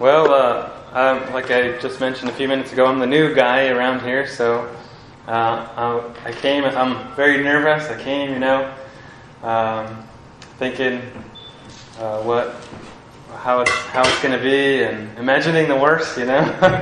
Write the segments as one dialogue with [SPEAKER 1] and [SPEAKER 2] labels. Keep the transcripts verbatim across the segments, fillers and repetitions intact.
[SPEAKER 1] Well, uh, um, like I just mentioned a few minutes ago, I'm the new guy around here, so uh, I, I came, I'm very nervous. I came, you know, um, thinking uh, what, how it's, how it's going to be and imagining the worst, you know.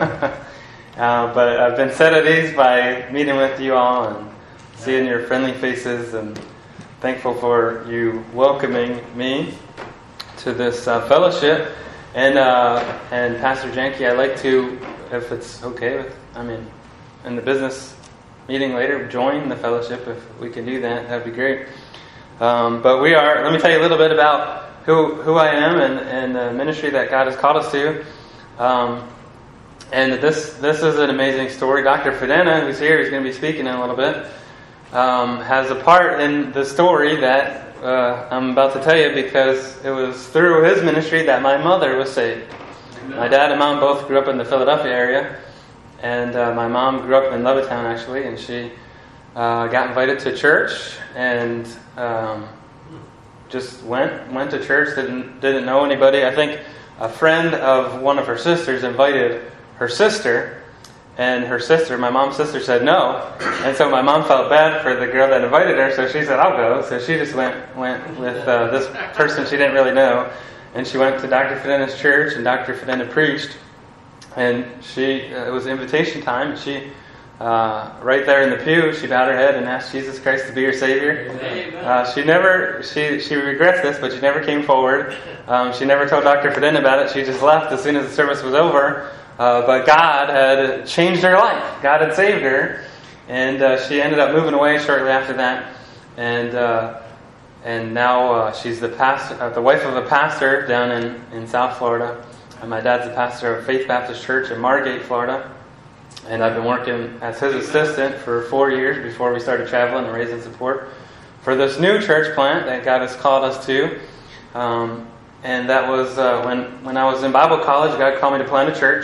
[SPEAKER 1] uh, but I've been set at ease by meeting with you all and seeing your friendly faces, and thankful for you welcoming me to this uh, fellowship. And uh, and Pastor Janke, I'd like to, if it's okay with, I mean, in the business meeting later, join the fellowship if we can do that. That'd be great. Um, but we are, let me tell you a little bit about who who I am and, and the ministry that God has called us to. Um, and this this is an amazing story. Doctor Fedena, who's here, he's going to be speaking in a little bit, um, has a part in the story that Uh, I'm about to tell you, because it was through his ministry that my mother was saved. My dad and mom both grew up in the Philadelphia area, and uh, my mom grew up in Levittown actually, and she uh, got invited to church and um, just went went to church. Didn't didn't know anybody. I think a friend of one of her sisters invited her sister. And her sister, my mom's sister, said no. And so my mom felt bad for the girl that invited her, so she said, I'll go. So she just went went with uh, this person she didn't really know. And she went to Doctor Fedena's church, and Doctor Fedena preached. And she, uh, it was invitation time. She, uh, right there in the pew, she bowed her head and asked Jesus Christ to be her Savior. Uh, she never, she she regrets this, but she never came forward. Um, she never told Doctor Fedena about it. She just left as soon as the service was over. Uh, but God had changed her life. God had saved her, and uh, she ended up moving away shortly after that. And uh, and now uh, she's the pastor, uh, the wife of a pastor down in, in South Florida. And my dad's the pastor of Faith Baptist Church in Margate, Florida. And I've been working as his assistant for four years before we started traveling and raising support for this new church plant that God has called us to. Um, and that was uh, when when I was in Bible college. God called me to plant a church.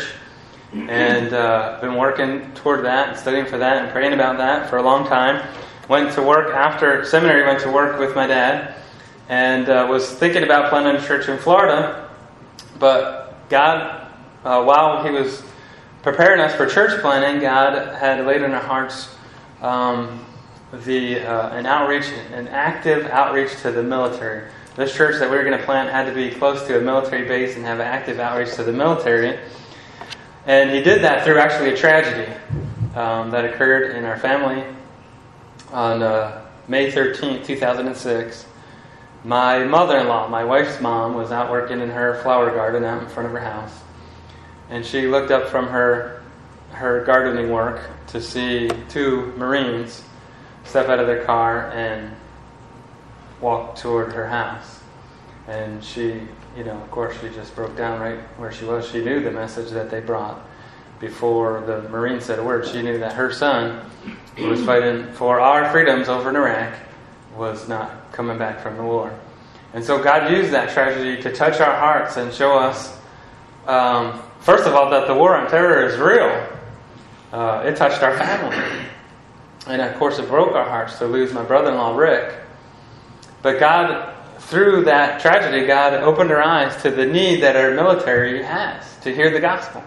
[SPEAKER 1] And uh, been working toward that and studying for that and praying about that for a long time. Went to work after seminary, went to work with my dad, and uh, was thinking about planting a church in Florida. But God, uh, while He was preparing us for church planting, God had laid in our hearts um, the uh, an outreach, an active outreach to the military. This church that we were going to plant had to be close to a military base and have an active outreach to the military. And He did that through actually a tragedy um, that occurred in our family on uh, May thirteenth, two thousand six. My mother-in-law, my wife's mom, was out working in her flower garden out in front of her house. And she looked up from her her gardening work to see two Marines step out of their car and walk toward her house. And she... You know, of course, she just broke down right where she was. She knew the message that they brought. Before the Marine said a word, she knew that her son, who was fighting for our freedoms over in Iraq, was not coming back from the war. And so God used that tragedy to touch our hearts and show us, um, first of all, that the war on terror is real. Uh, it touched our family. And of course, it broke our hearts to lose my brother-in-law, Rick. But God... Through that tragedy, God opened our eyes to the need that our military has to hear the gospel.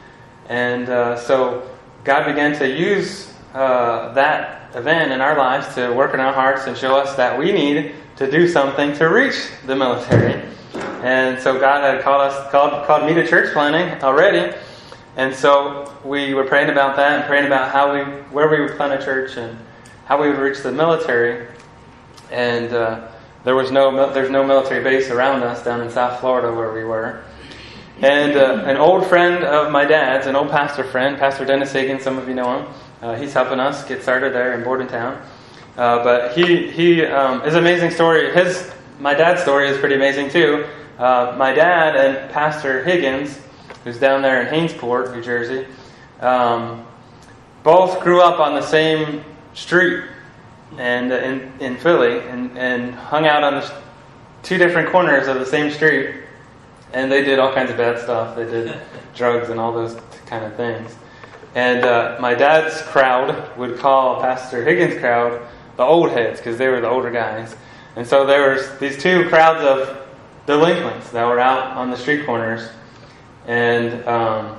[SPEAKER 1] And uh, so God began to use uh, that event in our lives to work in our hearts and show us that we need to do something to reach the military. And so God had called us, called, called me to church planting already. And so we were praying about that and praying about how we, where we would plant a church and how we would reach the military. And uh, There was no, there's no military base around us down in South Florida where we were. And uh, an old friend of my dad's, an old pastor friend, Pastor Dennis Higgins, some of you know him. Uh, he's helping us get started there in Bordentown. Uh, but he he um, is an amazing story. His my dad's story is pretty amazing too. Uh, my dad and Pastor Higgins, who's down there in Hainesport, New Jersey, um, both grew up on the same street. And uh, in in Philly, and, and hung out on the two different corners of the same street, and they did all kinds of bad stuff. They did drugs and all those kind of things. And uh, my dad's crowd would call Pastor Higgins' crowd the old heads, because they were the older guys. And so there was these two crowds of delinquents that were out on the street corners, And um,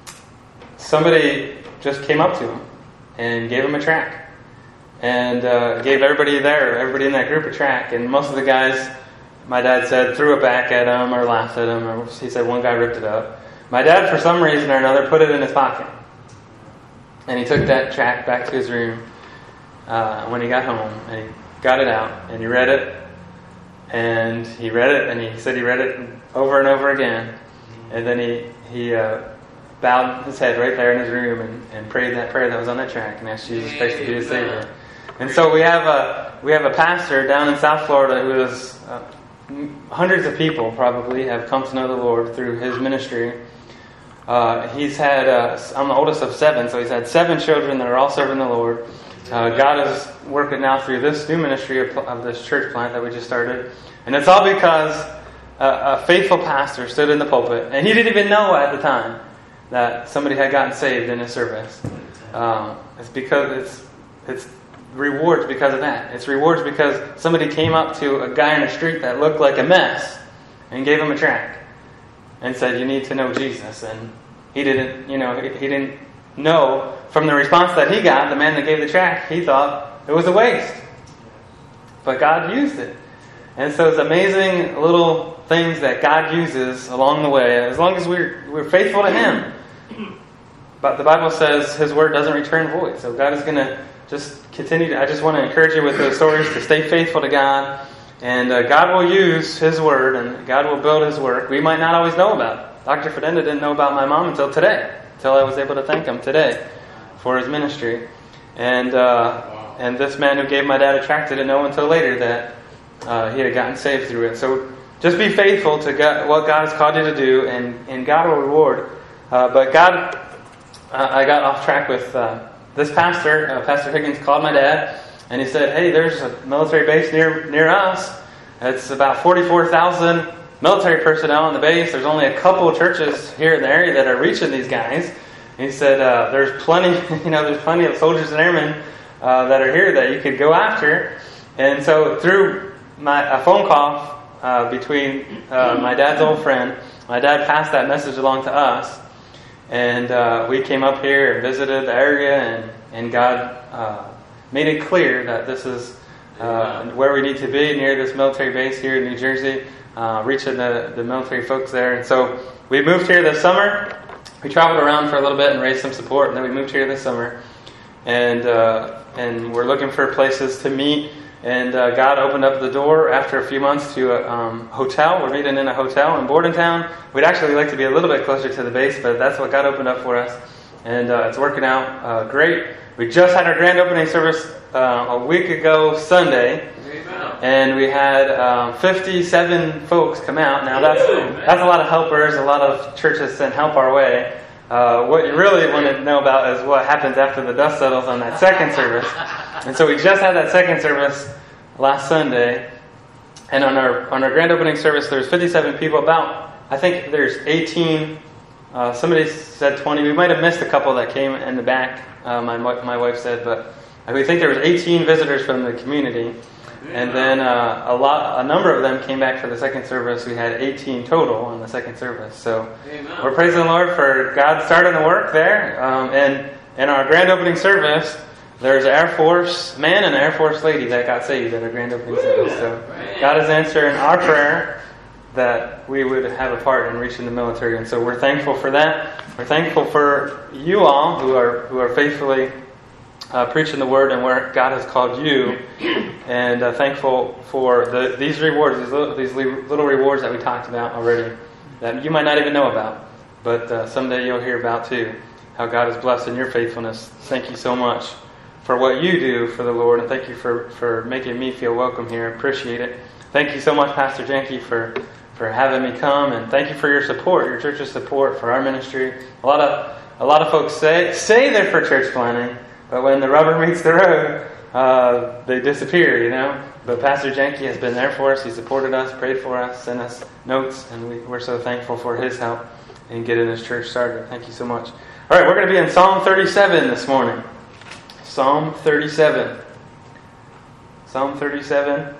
[SPEAKER 1] somebody just came up to him and gave him a tract. And uh, gave everybody there, everybody in that group a tract. And most of the guys, my dad said, threw it back at him or laughed at him. Or he said one guy ripped it up. My dad, for some reason or another, put it in his pocket. And he took that tract back to his room uh, when he got home. And he got it out and he read it. And he read it and he said he read it over and over again. And then he, he uh, bowed his head right there in his room and, and prayed that prayer that was on that tract and asked Jesus Christ to be his Savior. And so we have a we have a pastor down in South Florida who is uh, hundreds of people probably have come to know the Lord through his ministry. Uh, he's had uh, I'm the oldest of seven, so he's had seven children that are all serving the Lord. Uh, God is working now through this new ministry of, of this church plant that we just started, and it's all because a, a faithful pastor stood in the pulpit, and he didn't even know at the time that somebody had gotten saved in his service. Um, it's because it's it's rewards because of that. It's rewards because somebody came up to a guy in the street that looked like a mess and gave him a tract and said, "You need to know Jesus." And he didn't, you know, he, he didn't know from the response that he got. The man that gave the tract, he thought it was a waste, but God used it. And so it's amazing little things that God uses along the way, as long as we're we're faithful to Him. But the Bible says His word doesn't return void. So God is going to just continue to, I just want to encourage you with those stories to stay faithful to God. And uh, God will use His word and God will build His work. We might not always know about it. Doctor Fidenda didn't know about my mom until today. Until I was able to thank him today for his ministry. And uh, and this man who gave my dad a tract didn't know until later that uh, he had gotten saved through it. So just be faithful to God, what God has called you to do, and, and God will reward. Uh, but God, uh, I got off track with uh, this pastor. Uh, Pastor Higgins called my dad, and he said, "Hey, there's a military base near near us. It's about forty-four thousand military personnel on the base. There's only a couple of churches here in the area that are reaching these guys." And he said, uh, "There's plenty, you know, there's plenty of soldiers and airmen uh, that are here that you could go after." And so through my a phone call uh, between uh, my dad's old friend, my dad passed that message along to us, and uh, we came up here and visited the area, and and God uh, made it clear that this is uh, where we need to be, near this military base here in New Jersey. Uh, reaching the, the military folks there. And so we moved here this summer. We traveled around for a little bit and raised some support, and then we moved here this summer. And uh, and we're looking for places to meet. And uh, God opened up the door after a few months to a um, hotel. We're meeting in a hotel in Bordentown. We'd actually like to be a little bit closer to the base, but that's what God opened up for us. And uh, it's working out uh, great. We just had our grand opening service uh, a week ago Sunday. And we had um, fifty-seven folks come out. Now that's that's a lot of helpers. A lot of churches send help our way. Uh, what you really want to know about is what happens after the dust settles on that second service. And so we just had that second service last Sunday. And on our on our grand opening service, there's fifty-seven people. About I think there's eighteen. Uh, somebody said twenty. We might have missed a couple that came in the back. Uh, my my wife said, but we think there was eighteen visitors from the community. And then uh, a lot, a number of them came back for the second service. We had eighteen total on the second service. So Amen. We're praising the Lord for God starting the work there. Um, and in our grand opening service, there's an Air Force man and an Air Force lady that got saved at our grand opening Woo! Service. So God is answering our prayer that we would have a part in reaching the military. And so we're thankful for that. We're thankful for you all who are who are faithfully Uh, preaching the word and where God has called you, and uh, thankful for the, these rewards, these little, these little rewards that we talked about already, that you might not even know about, but uh, someday you'll hear about too, how God is blessed in your faithfulness. Thank you so much for what you do for the Lord, and thank you for, for making me feel welcome here. I appreciate it. Thank you so much, Pastor Janke, for, for having me come, and thank you for your support, your church's support for our ministry. A lot of a lot of folks say say they're for church planting, but when the rubber meets the road, uh, they disappear, you know. But Pastor Janke has been there for us. He supported us, prayed for us, sent us notes, and we, we're so thankful for his help in getting this church started. Thank you so much. All right, we're going to be in Psalm thirty-seven this morning. Psalm thirty-seven. Psalm thirty-seven.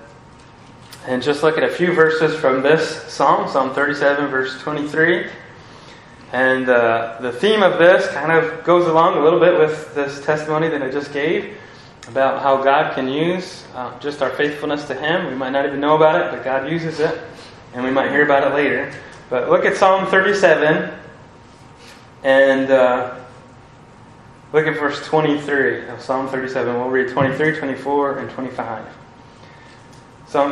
[SPEAKER 1] And just look at a few verses from this psalm, Psalm thirty-seven, verse twenty-three. And uh, the theme of this kind of goes along a little bit with this testimony that I just gave about how God can use uh, just our faithfulness to Him. We might not even know about it, but God uses it, and we might hear about it later. But look at Psalm thirty-seven, and uh, look at verse twenty-three of Psalm thirty-seven. We'll read twenty-three, twenty-four, and twenty-five. Psalm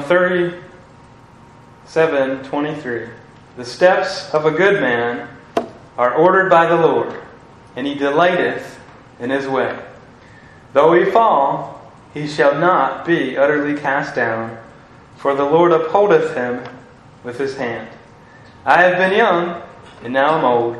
[SPEAKER 1] thirty-seven, twenty-three. The steps of a good man are ordered by the Lord, and He delighteth in His way. Though he fall, he shall not be utterly cast down, for the Lord upholdeth him with His hand. I have been young, and now am old,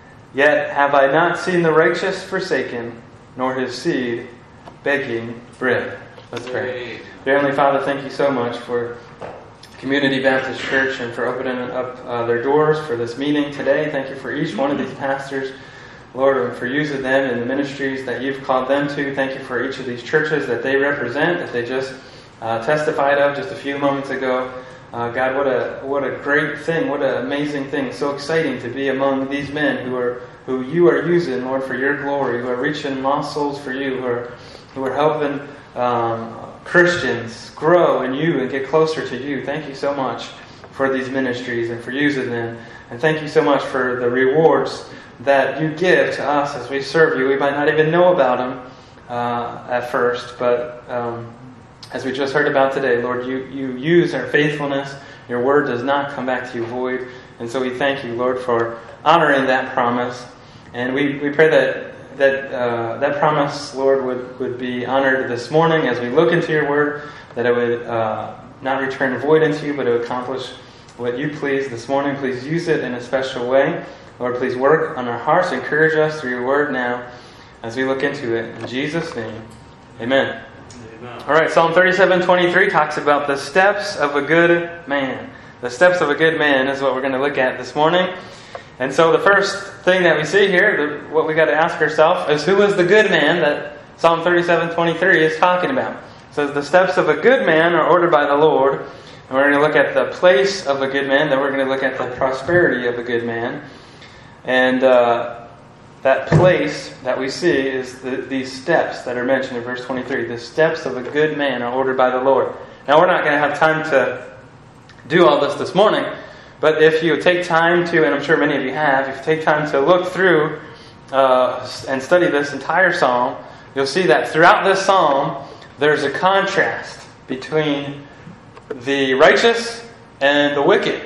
[SPEAKER 1] yet have I not seen the righteous forsaken, nor his seed begging bread. Let's pray. Dear Heavenly Father, thank You so much for Community Baptist Church and for opening up uh, their doors for this meeting today. Thank You for each one of these pastors, Lord, and for using them in the ministries that You've called them to. Thank You for each of these churches that they represent, that they just uh, testified of just a few moments ago. Uh, God, what a what a great thing, what an amazing thing, so exciting to be among these men who are who You are using, Lord, for Your glory, who are reaching lost souls for You, who are who are helping um, Christians grow in You and get closer to You. Thank You so much for these ministries and for using them. And thank You so much for the rewards that You give to us as we serve You. We might not even know about them uh, at first, but um, as we just heard about today, Lord, you, you use our faithfulness. Your word does not come back to You void. And so we thank You, Lord, for honoring that promise. And we, we pray that that uh, that promise, Lord, would, would be honored this morning as we look into Your word, that it would uh, not return void into You, but it would accomplish what You please this morning. Please use it in a special way. Lord, please work on our hearts. Encourage us through Your word now as we look into it. In Jesus' name, amen. Amen. All right, Psalm thirty-seven twenty-three talks about the steps of a good man. The steps of a good man is what we're going to look at this morning. And so the first thing that we see here, the, what we got to ask ourselves, is who is the good man that Psalm thirty-seven twenty-three is talking about? It says the steps of a good man are ordered by the Lord. And we're going to look at the place of a good man. Then we're going to look at the prosperity of a good man. And uh, that place that we see is the, these steps that are mentioned in verse twenty-three. The steps of a good man are ordered by the Lord. Now, we're not going to have time to do all this this morning. But if you take time to, and I'm sure many of you have, if you take time to look through uh, and study this entire psalm, you'll see that throughout this psalm, there's a contrast between the righteous and the wicked,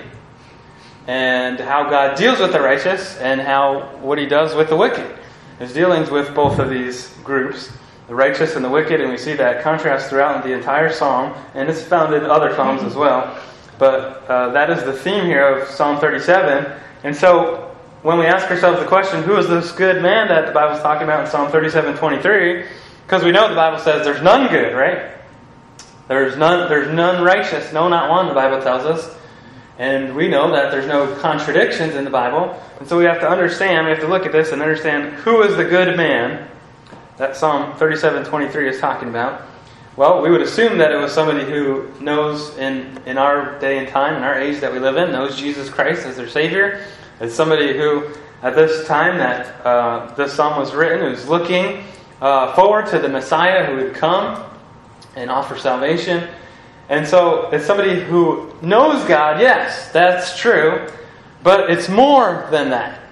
[SPEAKER 1] and how God deals with the righteous and how what He does with the wicked. His dealings with both of these groups, the righteous and the wicked, and we see that contrast throughout the entire psalm, and it's found in other psalms as well. But uh, that is the theme here of Psalm thirty-seven. And so when we ask ourselves the question, who is this good man that the Bible's talking about in Psalm thirty-seven twenty-three? Because we know the Bible says there's none good, right? There's none, there's none righteous, no, not one, the Bible tells us. And we know that there's no contradictions in the Bible. And so we have to understand, we have to look at this and understand who is the good man that Psalm thirty-seven twenty-three is talking about. Well, we would assume that it was somebody who knows in, in our day and time, in our age that we live in, knows Jesus Christ as their Savior. It's somebody who, at this time that uh, this psalm was written, who's looking uh, forward to the Messiah who would come and offer salvation. And so it's somebody who knows God, yes, that's true, but it's more than that.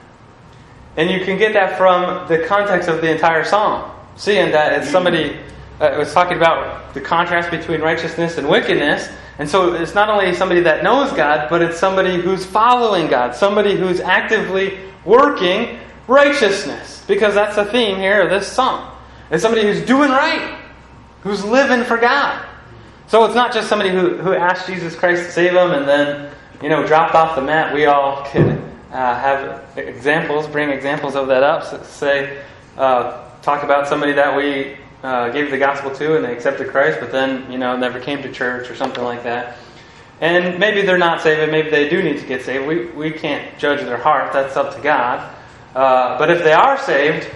[SPEAKER 1] And you can get that from the context of the entire psalm, seeing that it's somebody... Uh, it was talking about the contrast between righteousness and wickedness. And so it's not only somebody that knows God, but it's somebody who's following God. Somebody who's actively working righteousness. Because that's the theme here of this psalm. It's somebody who's doing right. Who's living for God. So it's not just somebody who, who asked Jesus Christ to save them and then, you know, dropped off the mat. We all could uh, have examples, bring examples of that up. So say, uh, talk about somebody that we... Uh, gave the gospel to and they accepted Christ, but then, you know, never came to church or something like that. And maybe they're not saved, and maybe they do need to get saved. We we can't judge their heart. That's up to God. Uh, but if they are saved,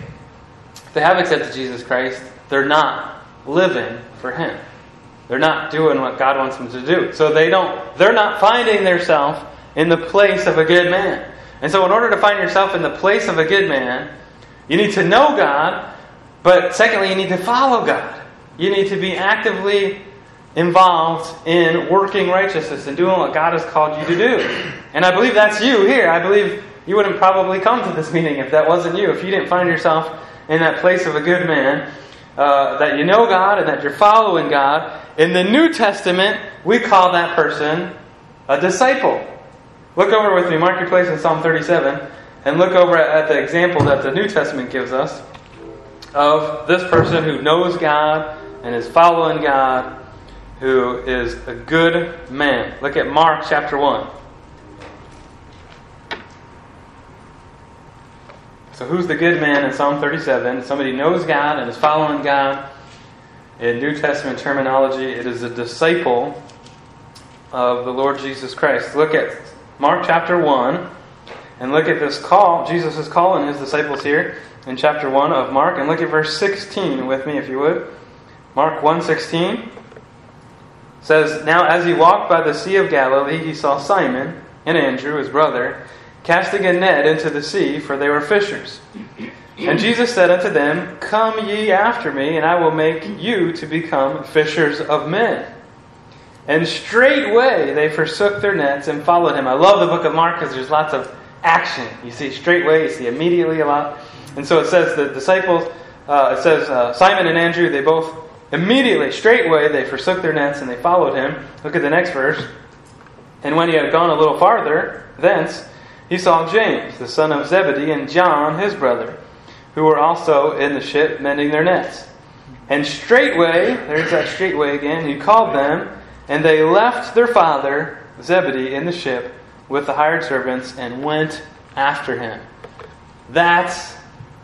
[SPEAKER 1] if they have accepted Jesus Christ, they're not living for Him. They're not doing what God wants them to do. So they don't. They're not finding themselves in the place of a good man. And so in order to find yourself in the place of a good man, you need to know God, but secondly, you need to follow God. You need to be actively involved in working righteousness and doing what God has called you to do. And I believe that's you here. I believe you wouldn't probably come to this meeting if that wasn't you. If you didn't find yourself in that place of a good man, uh, that you know God and that you're following God. In the New Testament, we call that person a disciple. Look over with me, mark your place in Psalm thirty-seven, and look over at the example that the New Testament gives us of this person who knows God and is following God, who is a good man. Look at Mark chapter one. So who's the good man in Psalm thirty-seven? Somebody who knows God and is following God. In New Testament terminology, it is a disciple of the Lord Jesus Christ. Look at Mark chapter one, and look at this call. Jesus is calling his disciples here in chapter one of Mark, and look at verse sixteen with me if you would. Mark one sixteen says, "Now as he walked by the Sea of Galilee, he saw Simon and Andrew, his brother, casting a net into the sea, for they were fishers. And Jesus said unto them, Come ye after me, and I will make you to become fishers of men. And straightway they forsook their nets and followed him." I love the book of Mark because there's lots of action. You see straightway, you see immediately a lot. And so it says the disciples, uh, it says uh, Simon and Andrew, they both immediately, straightway, they forsook their nets and they followed him. Look at the next verse. "And when he had gone a little farther thence, he saw James, the son of Zebedee, and John, his brother, who were also in the ship mending their nets. And straightway," there's that straightway again, "he called them, and they left their father, Zebedee, in the ship with the hired servants and went after him." That's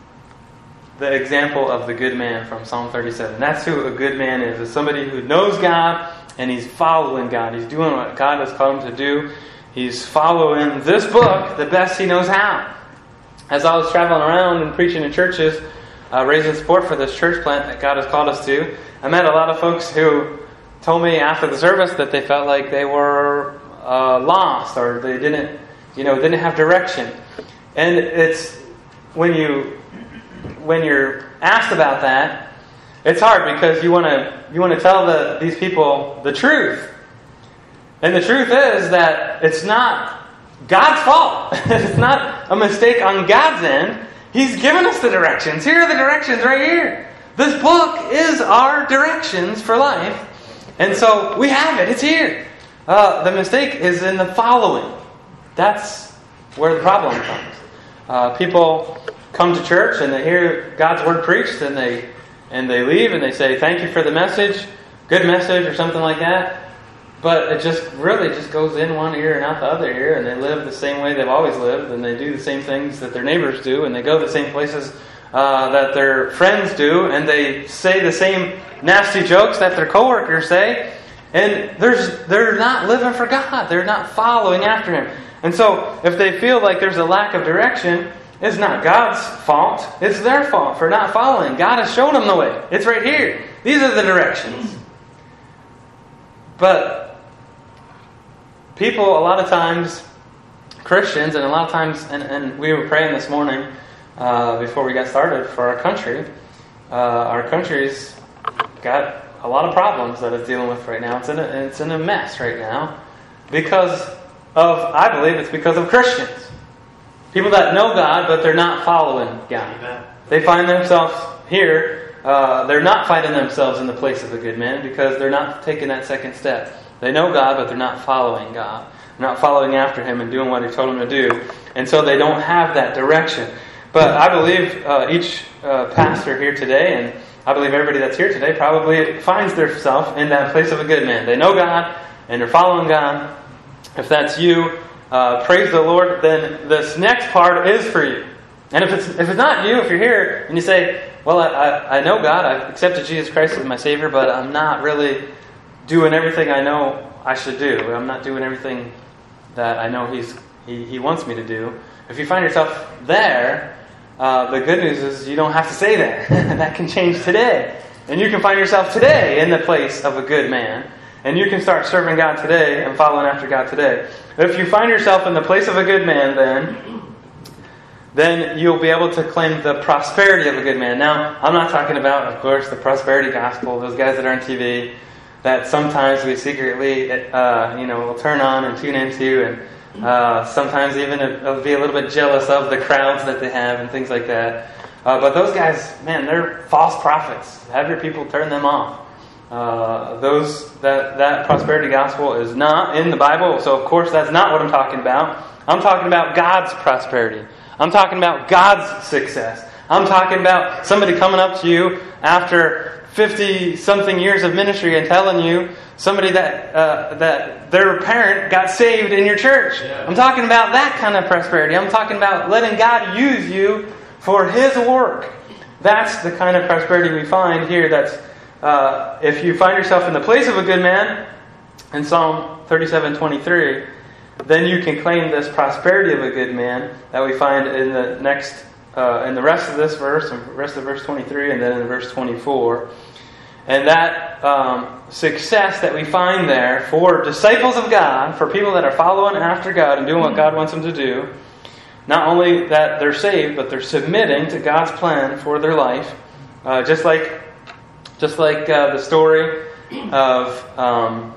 [SPEAKER 1] the example of the good man from Psalm thirty-seven. That's who a good man is. It's somebody who knows God and he's following God. He's doing what God has called him to do. He's following this book the best he knows how. As I was traveling around and preaching in churches, uh, raising support for this church plant that God has called us to, I met a lot of folks who told me after the service that they felt like they were uh, lost, or they didn't, you know, didn't have direction. And it's when you when you're asked about that, it's hard because you want to you want to tell the, these people the truth. And the truth is that it's not God's fault. It's not a mistake on God's end. He's given us the directions. Here are the directions right here. This book is our directions for life. And so we have it. It's here. Uh, the mistake is in the following. That's where the problem comes. Uh, people come to church and they hear God's word preached and they and they leave and they say, "Thank you for the message, good message," or something like that. But it just really just goes in one ear and out the other ear, and they live the same way they've always lived, and they do the same things that their neighbors do, and they go the same places uh, that their friends do, and they say the same nasty jokes that their coworkers say, and there's they're not living for God. They're not following after Him. And so if they feel like there's a lack of direction, it's not God's fault. It's their fault for not following. God has shown them the way. It's right here. These are the directions. But people, a lot of times, Christians, and a lot of times, and, and we were praying this morning uh, before we got started for our country. Uh, our country's got a lot of problems that it's dealing with right now. It's in a, it's in a mess right now because of, I believe it's because of Christians. People that know God, but they're not following God. Amen. They find themselves here. Uh, they're not finding themselves in the place of a good man because they're not taking that second step. They know God, but they're not following God. They're not following after Him and doing what He told them to do. And so they don't have that direction. But I believe uh, each uh, pastor here today, and I believe everybody that's here today, probably finds themselves in that place of a good man. They know God, and they're following God. If that's you, uh, praise the Lord, then this next part is for you. And if it's if it's not you, if you're here, and you say, well, I, I, I know God, I've accepted Jesus Christ as my Savior, but I'm not really doing everything I know I should do. I'm not doing everything that I know He's He, he wants me to do. If you find yourself there, uh, the good news is you don't have to stay there. That can change today. And you can find yourself today in the place of a good man. And you can start serving God today and following after God today. If you find yourself in the place of a good man, then then you'll be able to claim the prosperity of a good man. Now, I'm not talking about, of course, the prosperity gospel, those guys that are on T V that sometimes we secretly, uh, you know, will turn on and tune into, and uh, sometimes even uh, be a little bit jealous of the crowds that they have and things like that. Uh, but those guys, man, they're false prophets. Have your people turn them off. Uh, those that that prosperity gospel is not in the Bible, so of course that's not what I'm talking about. I'm talking about God's prosperity. I'm talking about God's success. I'm talking about somebody coming up to you after fifty-something years of ministry and telling you somebody that uh, that their parent got saved in your church. Yeah. I'm talking about that kind of prosperity. I'm talking about letting God use you for His work. That's the kind of prosperity we find here. That's uh, if you find yourself in the place of a good man, in Psalm thirty-seven twenty-three, then you can claim this prosperity of a good man that we find in the next, uh, in the rest of this verse, and rest of verse twenty-three, and then in verse twenty-four. And that um, success that we find there for disciples of God, for people that are following after God and doing what God wants them to do, not only that they're saved, but they're submitting to God's plan for their life. Uh, just like, just like uh, the story of um,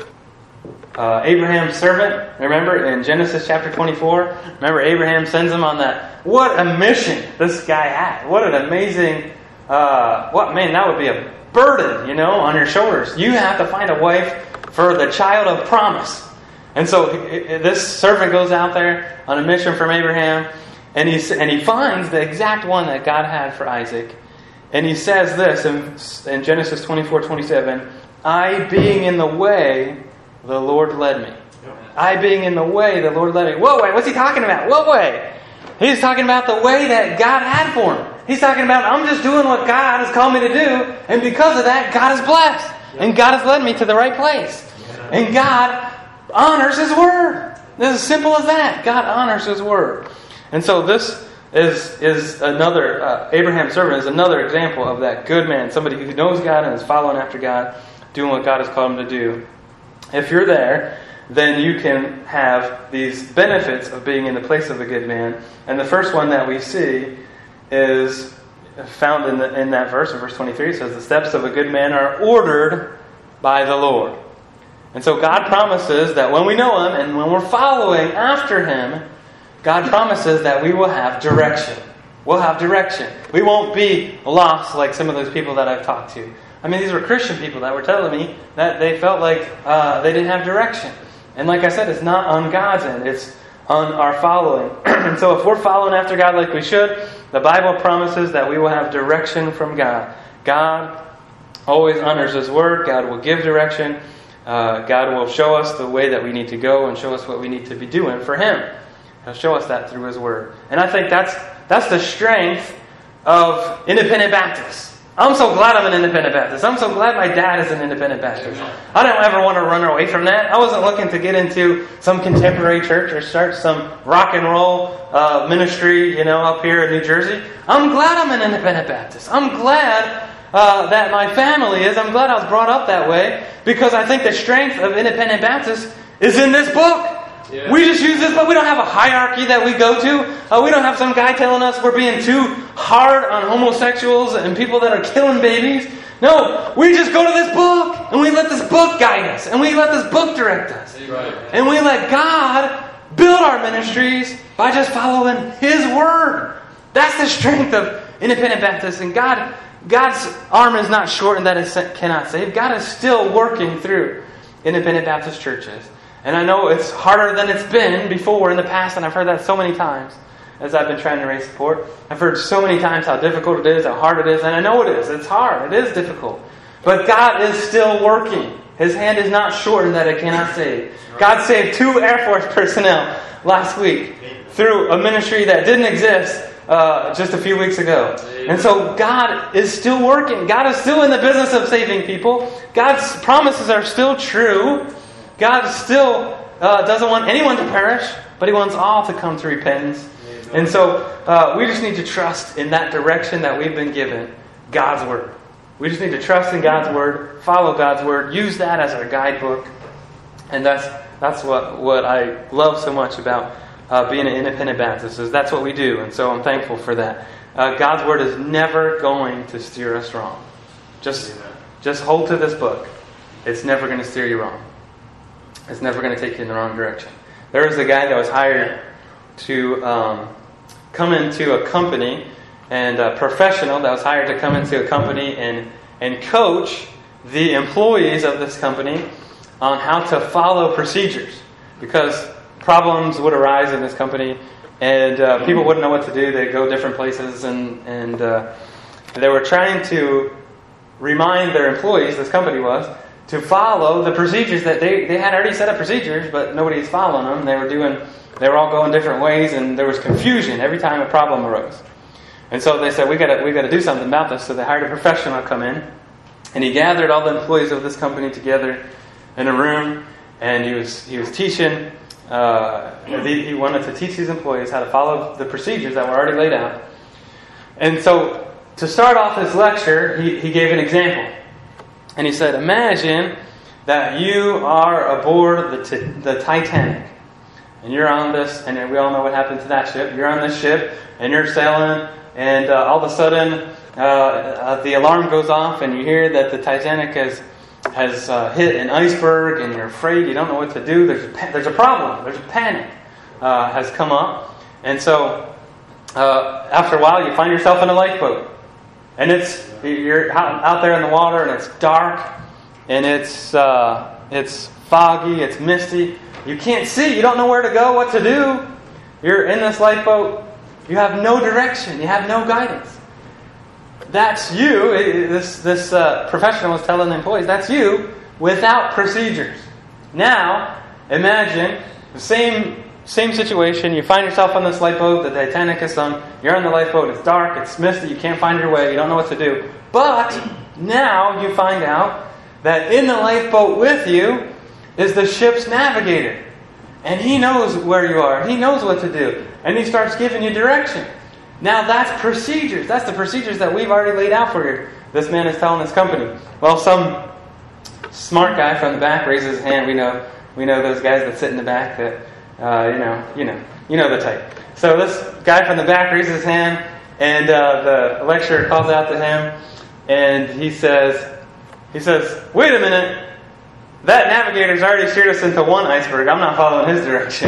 [SPEAKER 1] uh, Abraham's servant. Remember in Genesis chapter twenty-four? Remember Abraham sends him on that. What a mission this guy had! What an amazing! Uh, what man? That would be a burden, you know, on your shoulders. You have to find a wife for the child of promise. And so this servant goes out there on a mission from Abraham, and he and he finds the exact one that God had for Isaac. And he says this in, in Genesis twenty-four twenty-seven, I being in the way, the Lord led me. I being in the way, the Lord led me. What way? What's he talking about? What way? He's talking about the way that God had for him. He's talking about, I'm just doing what God has called me to do, and because of that, God is blessed. And God has led me to the right place. And God honors His Word. It's as simple as that. God honors His Word. And so this is is another, uh, Abraham's servant is another example of that good man, somebody who knows God and is following after God, doing what God has called him to do. If you're there, then you can have these benefits of being in the place of a good man. And the first one that we see is found in, the, in that verse, in verse twenty-three. It says, the steps of a good man are ordered by the Lord. And so God promises that when we know Him and when we're following after Him, God promises that we will have direction. We'll have direction. We won't be lost like some of those people that I've talked to. I mean, these were Christian people that were telling me that they felt like uh, they didn't have direction. And like I said, it's not on God's end. It's on our following. And so if we're following after God like we should, the Bible promises that we will have direction from God. God always honors His Word. God will give direction. Uh, God will show us the way that we need to go and show us what we need to be doing for Him. He'll show us that through His Word. And I think that's that's the strength of Independent Baptists. I'm so glad I'm an Independent Baptist. I'm so glad my dad is an Independent Baptist. I don't ever want to run away from that. I wasn't looking to get into some contemporary church or start some rock and roll uh, ministry, you know, up here in New Jersey. I'm glad I'm an Independent Baptist. I'm glad uh, that my family is. I'm glad I was brought up that way, because I think the strength of Independent Baptists is in this book. Yeah. We just use this, but we don't have a hierarchy that we go to. Uh, we don't have some guy telling us we're being too hard on homosexuals and people that are killing babies. No, we just go to this book, and we let this book guide us, and we let this book direct us. Right. And we let God build our ministries by just following His Word. That's the strength of Independent Baptists. And God, God's arm is not shortened that it cannot save. God is still working through Independent Baptist churches. And I know it's harder than it's been before in the past, and I've heard that so many times as I've been trying to raise support. I've heard so many times how difficult it is, how hard it is, and I know it is. It's hard. It is difficult. But God is still working. His hand is not shortened that it cannot save. God saved two Air Force personnel last week through a ministry that didn't exist uh, just a few weeks ago. And so God is still working. God is still in the business of saving people. God's promises are still true. God still uh, doesn't want anyone to perish, but He wants all to come to repentance. And so uh, we just need to trust in that direction that we've been given, God's Word. We just need to trust in God's Word, follow God's Word, use that as our guidebook. And that's that's what, what I love so much about uh, being an independent Baptist. Is that's what we do, and so I'm thankful for that. Uh, God's Word is never going to steer us wrong. Just, just hold to this book. It's never going to steer you wrong. It's never going to take you in the wrong direction. There was a guy that was hired to um, come into a company, and a professional that was hired to come into a company and, and coach the employees of this company on how to follow procedures. Because problems would arise in this company, and uh, people wouldn't know what to do. They'd go different places, and, and uh, they were trying to remind their employees, this company was, to follow the procedures that they, they had already set up procedures, but nobody was following them. They were doing, they were all going different ways, and there was confusion every time a problem arose. And so they said, we got we got to do something about this. So they hired a professional to come in, and he gathered all the employees of this company together in a room, and he was he was teaching. Uh, he, he wanted to teach these employees how to follow the procedures that were already laid out. And so to start off his lecture, he, he gave an example. And he said, imagine that you are aboard the, t- the Titanic. And you're on this, and we all know what happened to that ship. You're on this ship, and you're sailing, and uh, all of a sudden, uh, uh, the alarm goes off, and you hear that the Titanic has has uh, hit an iceberg, and you're afraid, you don't know what to do. There's a, pa- there's a problem. There's a panic uh, has come up. And so, uh, after a while, you find yourself in a lifeboat. And it's you're out there in the water, and it's dark, and it's uh, it's foggy, it's misty. You can't see. You don't know where to go, what to do. You're in this lifeboat. You have no direction. You have no guidance. That's you. This this uh, professional was telling the employees, that's you without procedures. Now, imagine the same same situation. You find yourself on this lifeboat. The Titanic is sunk. You're on the lifeboat. It's dark. It's misty. You can't find your way. You don't know what to do. But now you find out that in the lifeboat with you is the ship's navigator. And he knows where you are. He knows what to do. And he starts giving you direction. Now that's procedures. That's the procedures that we've already laid out for you. This man is telling this company. Well, some smart guy from the back raises his hand. We know we know those guys that sit in the back that, uh, you know, you know, you know the type. So this guy from the back raises his hand, and uh, the lecturer calls out to him, and he says, he says, wait a minute. That navigator's already steered us into one iceberg. I'm not following his direction.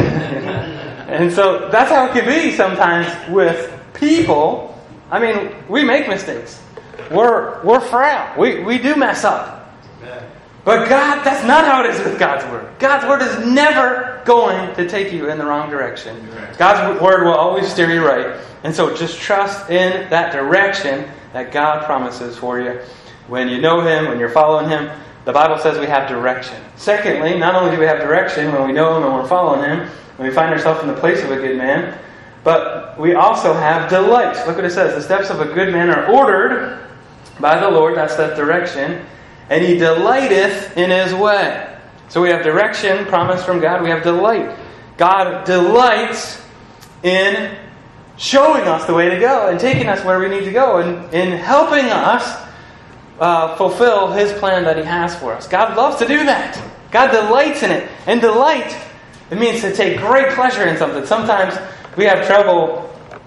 [SPEAKER 1] And so that's how it can be sometimes with people. I mean, we make mistakes. We're we're frail. We we do mess up. But God, that's not how it is with God's Word. God's Word is never going to take you in the wrong direction. God's Word will always steer you right. And so just trust in that direction that God promises for you. When you know Him, when you're following Him, the Bible says we have direction. Secondly, not only do we have direction when we know Him and we're following Him, when we find ourselves in the place of a good man, but we also have delight. Look what it says. The steps of a good man are ordered by the Lord. That's that direction. And He delighteth in His way. So we have direction, promise from God. We have delight. God delights in showing us the way to go and taking us where we need to go and in helping us Uh, fulfill His plan that He has for us. God loves to do that. God delights in it. And delight, it means to take great pleasure in something. Sometimes we have trouble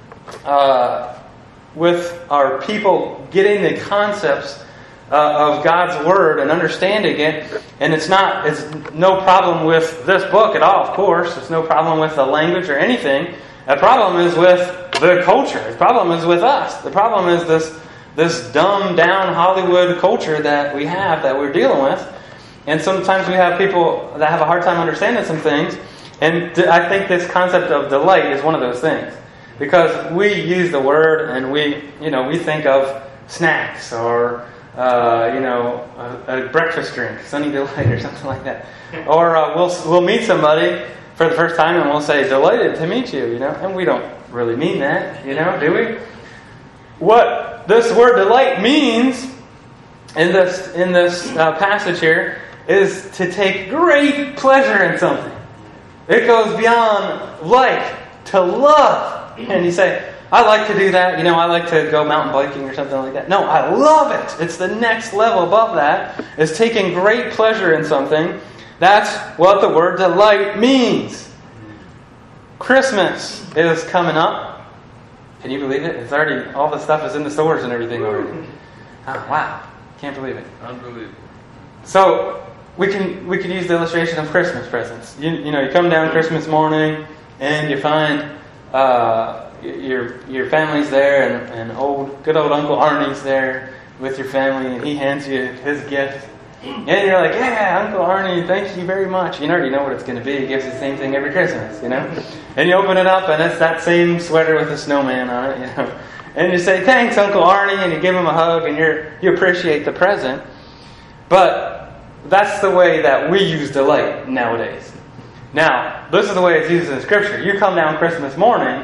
[SPEAKER 1] uh, with our people getting the concepts uh, of God's Word and understanding it. And it's not, it's no problem with this book at all, of course. It's no problem with the language or anything. The problem is with the culture. The problem is with us. The problem is this This dumbed down Hollywood culture that we have, that we're dealing with. And sometimes we have people that have a hard time understanding some things. And I think this concept of delight is one of those things. Because we use the word and we, you know, we think of snacks or, uh, you know, a, a breakfast drink, Sunny Delight or something like that. Or uh, we'll we'll meet somebody for the first time and we'll say, delighted to meet you, you know. And we don't really mean that, you know, do we? What this word delight means in this in this uh, passage here is to take great pleasure in something. It goes beyond like to love. And you say, I like to do that. You know, I like to go mountain biking or something like that. No, I love it. It's the next level above that. Is taking great pleasure in something. That's what the word delight means. Christmas is coming up. Can you believe it? It's already, all the stuff is in the stores and everything already. Oh, wow. Can't believe it.
[SPEAKER 2] Unbelievable.
[SPEAKER 1] So, we can we can use the illustration of Christmas presents. You, you know, you come down Christmas morning and you find uh, your your family's there and, and old good old Uncle Arnie's there with your family, and he hands you his gift. And you're like, yeah, Uncle Arnie, thank you very much. You already know what it's going to be. He gives you the same thing every Christmas, you know. And you open it up, and it's that same sweater with a snowman on it, you know. And you say, thanks, Uncle Arnie, and you give him a hug, and you're you appreciate the present. But that's the way that we use delight nowadays. Now, this is the way it's used in Scripture. You come down Christmas morning,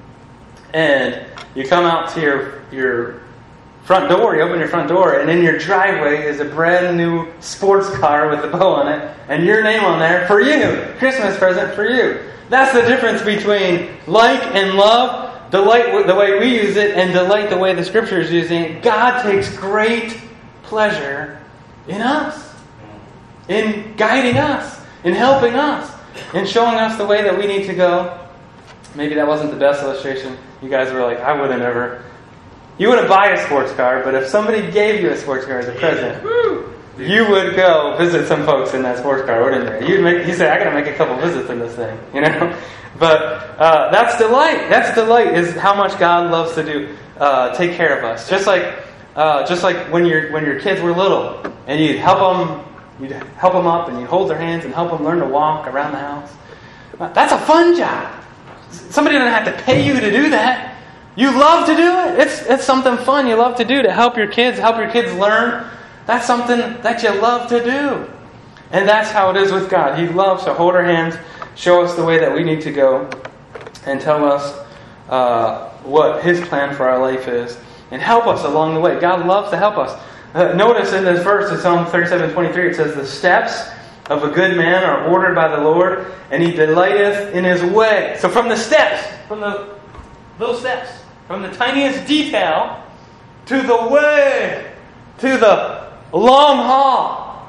[SPEAKER 1] and you come out to your your front door, you open your front door, and in your driveway is a brand new sports car with a bow on it, and your name on there for you. Christmas present for you. That's the difference between like and love, delight the way we use it, and delight the way the Scripture is using it. God takes great pleasure in us, in guiding us, in helping us, in showing us the way that we need to go. Maybe that wasn't the best illustration. You guys were like, I wouldn't ever... You wouldn't buy a sports car, but if somebody gave you a sports car as a present, you would go visit some folks in that sports car, wouldn't you? You'd make, you say, I got to make a couple visits in this thing, you know? But uh, that's delight. That's delight is how much God loves to do, uh, take care of us. Just like, uh, just like when your when your kids were little, and you'd help them, you'd help them up, and you'd hold their hands and help them learn to walk around the house. That's a fun job. Somebody doesn't have to pay you to do that. You love to do it. It's it's something fun you love to do to help your kids, help your kids learn. That's something that you love to do. And that's how it is with God. He loves to hold our hands, show us the way that we need to go, and tell us uh, what His plan for our life is, and help us along the way. God loves to help us. Uh, notice in this verse, in Psalm thirty-seven twenty-three, it says, the steps of a good man are ordered by the Lord, and He delighteth in His way. So from the steps, from the those steps, from the tiniest detail to the way, to the long haul,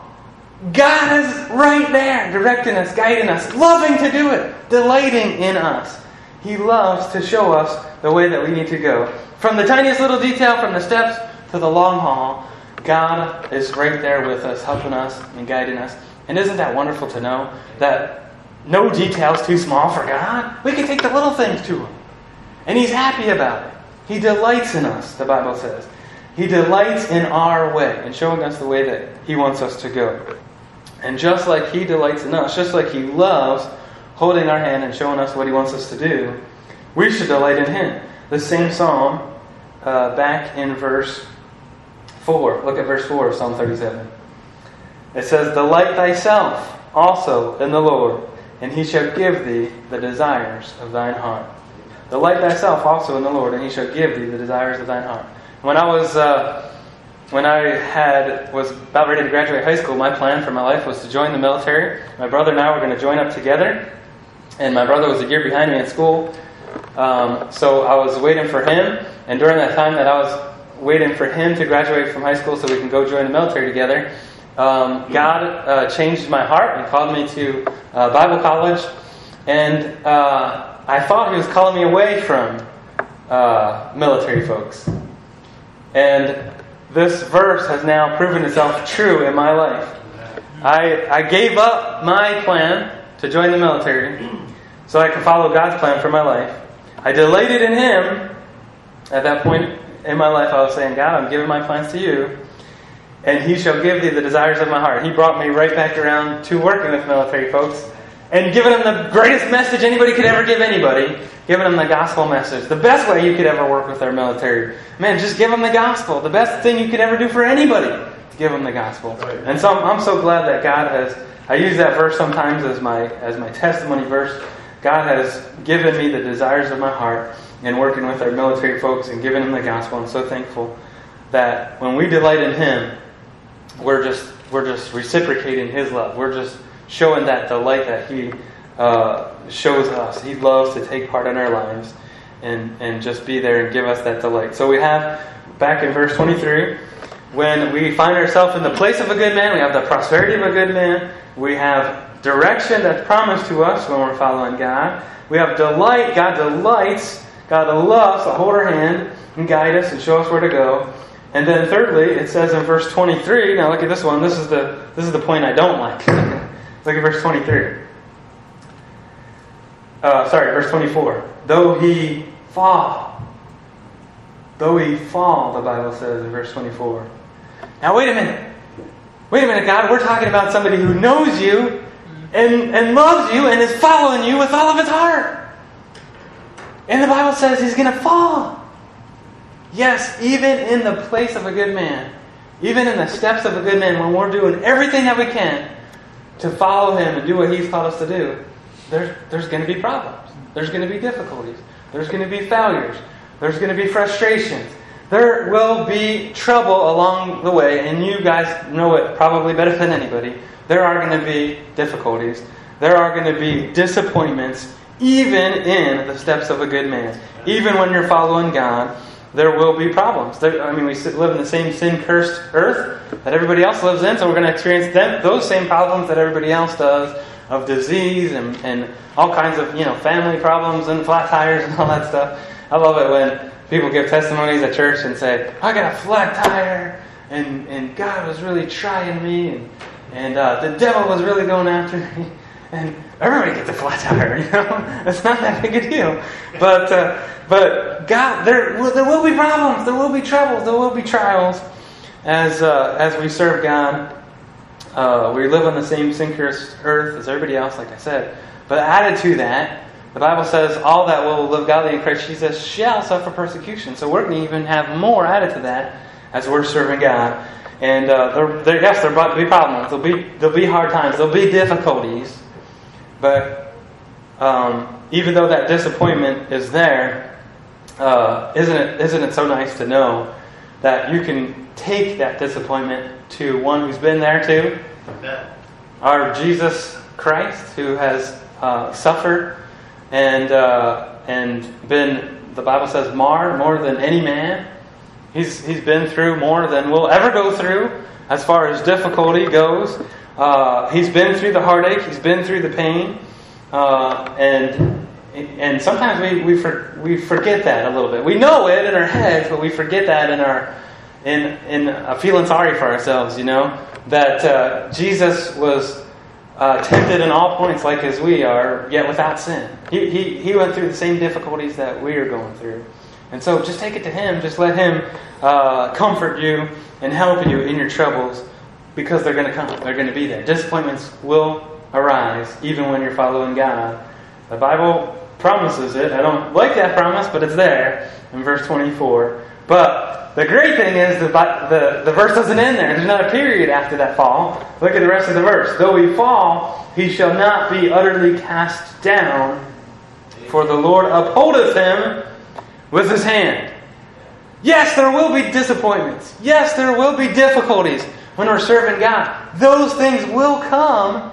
[SPEAKER 1] God is right there, directing us, guiding us, loving to do it, delighting in us. He loves to show us the way that we need to go. From the tiniest little detail, from the steps to the long haul, God is right there with us, helping us and guiding us. And isn't that wonderful to know that no detail is too small for God? We can take the little things to Him. And He's happy about it. He delights in us, the Bible says. He delights in our way and showing us the way that He wants us to go. And just like He delights in us, just like He loves holding our hand and showing us what He wants us to do, we should delight in Him. The same psalm, uh, back in verse four. Look at verse four of Psalm thirty-seven. It says, delight thyself also in the Lord, and He shall give thee the desires of thine heart. Delight thyself also in the Lord, and He shall give thee the desires of thine heart. When I was, uh, when I had was about ready to graduate high school, my plan for my life was to join the military. My brother and I were going to join up together, and my brother was a year behind me in school. Um, so I was waiting for him, and during that time that I was waiting for him to graduate from high school so we can go join the military together, um, God uh, changed my heart and called me to uh, Bible college, and uh, I thought He was calling me away from uh, military folks. And this verse has now proven itself true in my life. I, I gave up my plan to join the military so I could follow God's plan for my life. I delighted in Him. At that point in my life, I was saying, God, I'm giving my plans to You, and He shall give thee the desires of my heart. He brought me right back around to working with military folks and giving them the greatest message anybody could ever give anybody, giving them the gospel message. The best way you could ever work with our military. Man, just give them the gospel. The best thing you could ever do for anybody, to give them the gospel. And so I'm, I'm so glad that God has, I use that verse sometimes as my as my testimony verse. God has given me the desires of my heart in working with our military folks and giving them the gospel. I'm so thankful that when we delight in Him, we're just we're just reciprocating His love. We're just showing that delight that He uh, shows us. He loves to take part in our lives and, and just be there and give us that delight. So we have, back in verse twenty-three, when we find ourselves in the place of a good man, we have the prosperity of a good man, we have direction that's promised to us when we're following God. We have delight. God delights. God loves to hold our hand and guide us and show us where to go. And then thirdly, it says in verse twenty-three, now look at this one. This is the this is the point I don't like. Look at verse twenty-three. Uh, sorry, verse twenty-four. Though he fall. Though he fall, the Bible says in verse twenty-four. Now wait a minute. Wait a minute, God. We're talking about somebody who knows you and, and loves you and is following you with all of his heart. And the Bible says he's going to fall. Yes, even in the place of a good man, even in the steps of a good man, when we're doing everything that we can to follow him and do what he's called us to do, there's, there's going to be problems. There's going to be difficulties. There's going to be failures. There's going to be frustrations. There will be trouble along the way, and you guys know it probably better than anybody. There are going to be difficulties. There are going to be disappointments, even in the steps of a good man. Even when you're following God, there will be problems. There, I mean, we live in the same sin-cursed earth that everybody else lives in, so we're going to experience them, those same problems that everybody else does, of disease and, and all kinds of, you know, family problems and flat tires and all that stuff. I love it when people give testimonies at church and say, I got a flat tire, and, and God was really trying me, and, and uh, the devil was really going after me. And everybody gets a flat tire, you know? It's not that big a deal. But uh, but God, there there will be problems, there will be troubles, there will be trials as uh, as we serve God. Uh, we live on the same sin-cursed earth as everybody else, like I said. But added to that, the Bible says, all that will live godly in Christ Jesus shall suffer persecution. So we're going to even have more added to that as we're serving God. And uh, there, there, yes, there will be problems. There'll be there'll be hard times. There'll be difficulties. But um, even though that disappointment is there, uh, isn't it isn't it so nice to know that you can take that disappointment to one who's been there too? Yeah. Our Jesus Christ, who has uh, suffered and uh, and been, the Bible says, marred more than any man. He's he's been through more than we'll ever go through as far as difficulty goes. Uh, he's been through the heartache. He's been through the pain, uh, and and sometimes we we for, we forget that a little bit. We know it in our heads, but we forget that in our in in uh, feeling sorry for ourselves. You know that uh, Jesus was uh, tempted in all points, like as we are, yet without sin. He he he went through the same difficulties that we are going through, and so just take it to Him. Just let Him uh, comfort you and help you in your troubles. Because they're going to come. They're going to be there. Disappointments will arise even when you're following God. The Bible promises it. I don't like that promise, but it's there in verse twenty-four. But the great thing is the, the, the verse doesn't end there. There's not a period after that fall. Look at the rest of the verse. Though he fall, he shall not be utterly cast down, for the Lord upholdeth him with his hand. Yes, there will be disappointments. Yes, there will be difficulties. When we're serving God, those things will come.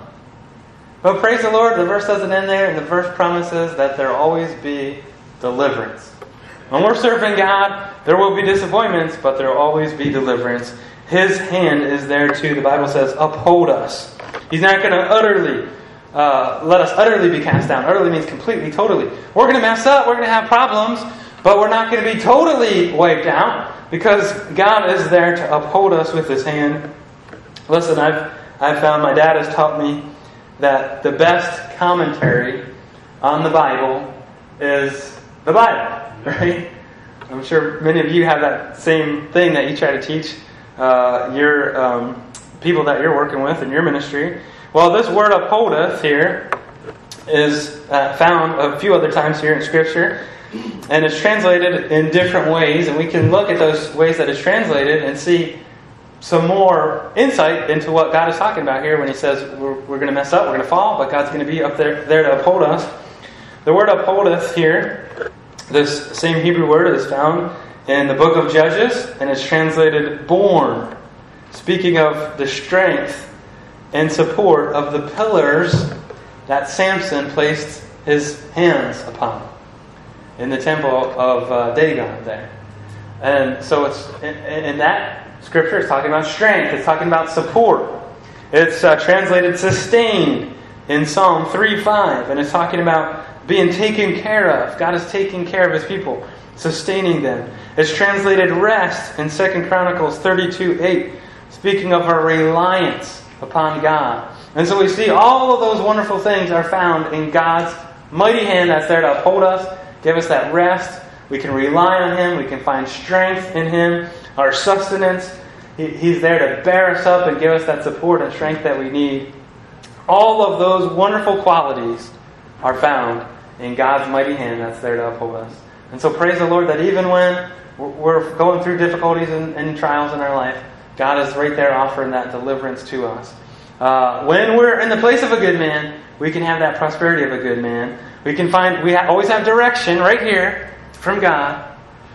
[SPEAKER 1] But praise the Lord, the verse doesn't end there, and the verse promises that there will always be deliverance. When we're serving God, there will be disappointments, but there will always be deliverance. His hand is there too. The Bible says, uphold us. He's not going to utterly uh, let us utterly be cast down. Utterly means completely, totally. We're going to mess up, we're going to have problems, but we're not going to be totally wiped out. Because God is there to uphold us with His hand. Listen, I've I've found, my dad has taught me that the best commentary on the Bible is the Bible, right? I'm sure many of you have that same thing that you try to teach uh, your um, people that you're working with in your ministry. Well, this word upholdeth here is uh, found a few other times here in Scripture. And it's translated in different ways, and we can look at those ways that it's translated and see some more insight into what God is talking about here when He says we're, we're going to mess up, we're going to fall, but God's going to be up there, there to uphold us. The word upholdeth here, this same Hebrew word, is found in the book of Judges, and it's translated borne, speaking of the strength and support of the pillars that Samson placed his hands upon in the temple of uh, Dagon there. And so it's in, in that scripture, it's talking about strength. It's talking about support. It's uh, translated sustained, in Psalm three five, and it's talking about being taken care of. God is taking care of His people, sustaining them. It's translated rest in Second Chronicles thirty-two eight, speaking of our reliance upon God. And so we see all of those wonderful things are found in God's mighty hand that's there to uphold us, give us that rest. We can rely on Him. We can find strength in Him, our sustenance. He's there to bear us up and give us that support and strength that we need. All of those wonderful qualities are found in God's mighty hand that's there to uphold us. And so praise the Lord that even when we're going through difficulties and, and trials in our life, God is right there offering that deliverance to us. Uh, when we're in the place of a good man, we can have that prosperity of a good man. We can find, we ha- always have direction right here from God.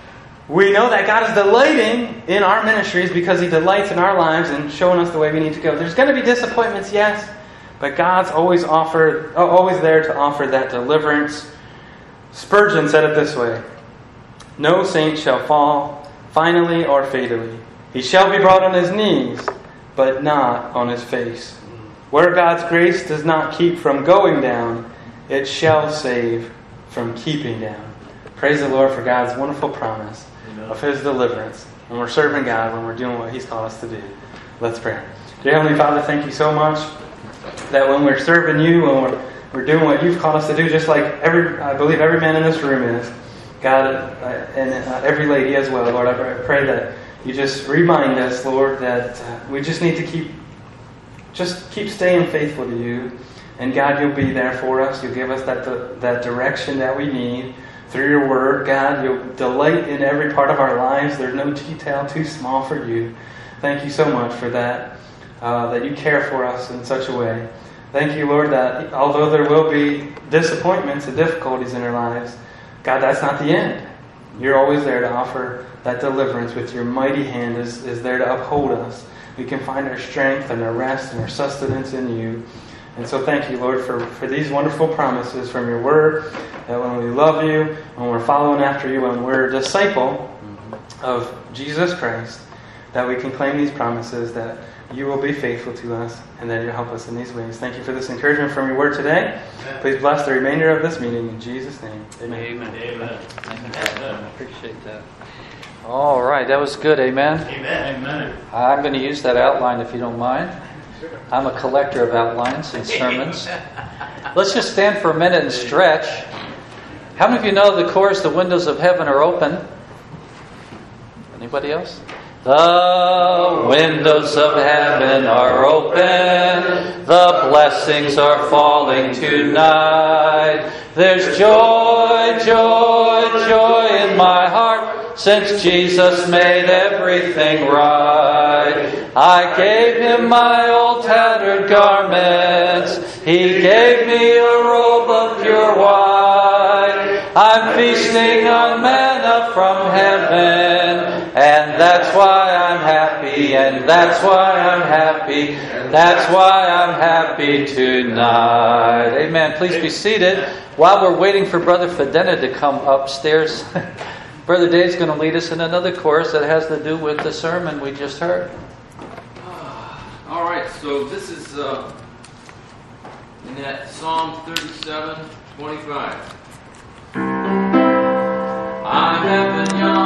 [SPEAKER 1] We know that God is delighting in our ministries because He delights in our lives and showing us the way we need to go. There's going to be disappointments, yes, but God's always offered, always there to offer that deliverance. Spurgeon said it this way: "No saint shall fall finally or fatally. He shall be brought on his knees, but not on his face. Where God's grace does not keep from going down, it shall save from keeping down." Praise the Lord for God's wonderful promise of His deliverance when we're serving God, when we're doing what He's called us to do. Let's pray. Dear Heavenly Father, thank You so much that when we're serving You, when we're, we're doing what You've called us to do, just like every, I believe every man in this room is, God, uh, and uh, every lady as well, Lord, I pray that You just remind us, Lord, that uh, we just need to keep, just keep staying faithful to You. And God, You'll be there for us. You'll give us that, that direction that we need. Through Your Word, God, You'll delight in every part of our lives. There's no detail too small for You. Thank You so much for that, uh, that You care for us in such a way. Thank You, Lord, that although there will be disappointments and difficulties in our lives, God, that's not the end. You're always there to offer that deliverance with Your mighty hand is, is there to uphold us. We can find our strength and our rest and our sustenance in You. And so thank You, Lord, for, for these wonderful promises from Your Word, that when we love You, when we're following after You, when we're a disciple of Jesus Christ, that we can claim these promises, that You will be faithful to us, and that You'll help us in these ways. Thank You for this encouragement from Your Word today. Amen. Please bless the remainder of this meeting in Jesus' name. Amen.
[SPEAKER 2] Amen. Amen. Amen. Appreciate that. All right, that was good. Amen.
[SPEAKER 3] Amen. Amen.
[SPEAKER 2] I'm going to use that outline if you don't mind. I'm a collector of outlines and sermons. Let's just stand for a minute and stretch. How many of you know the chorus, "The windows of heaven are open"? Anybody else? The windows of heaven are open. The blessings are falling tonight. There's joy, joy, joy in my heart, since Jesus made everything right. I gave Him my old tattered garments. He gave me a robe of pure white. I'm feasting on manna from heaven, and that's why I'm happy, and that's why I'm happy, that's why I'm happy tonight. Amen. Please be seated. While we're waiting for Brother Fedena to come upstairs, Brother Dave's going to lead us in another course that has to do with the sermon we just heard.
[SPEAKER 3] All right, so this is uh, in that Psalm thirty-seven twenty-five. I have been young.